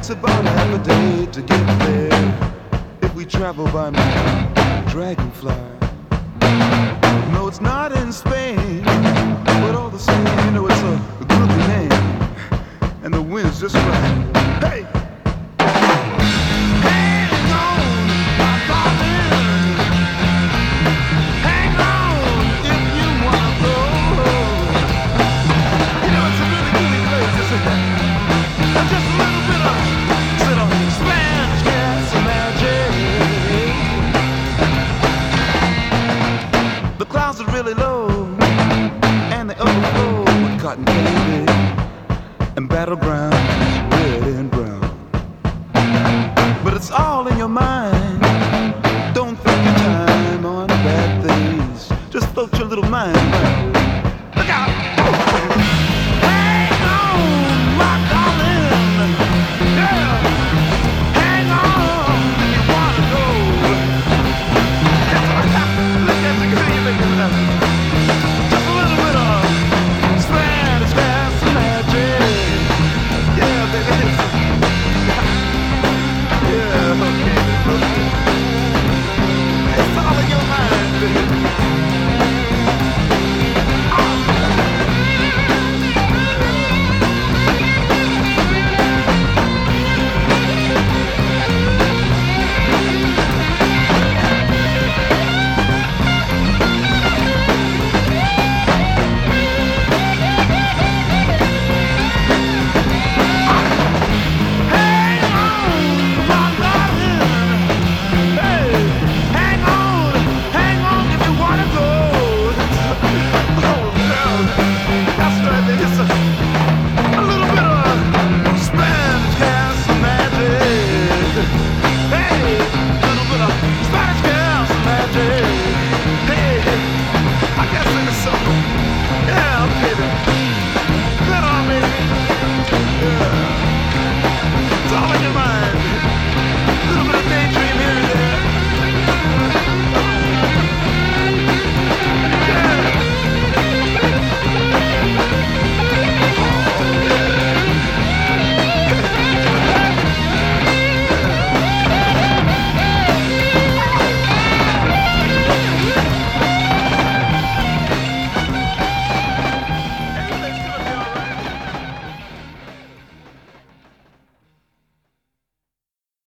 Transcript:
takes about half a day to get there if we travel by dragonfly. No, it's not in Spain, but all the same, you know, it's a groovy name, and the wind's just right. Hey! Hang on, my darling. Hang on if you wanna go. You know, it's a really groovy place, isn't it? And just a little bit of Spanish gas magic. The clouds are really low, and they overflow with cotton candy and battlegrounds, red and brown. But it's all in your mind. Don't think your time on bad things. Just float your little mind around.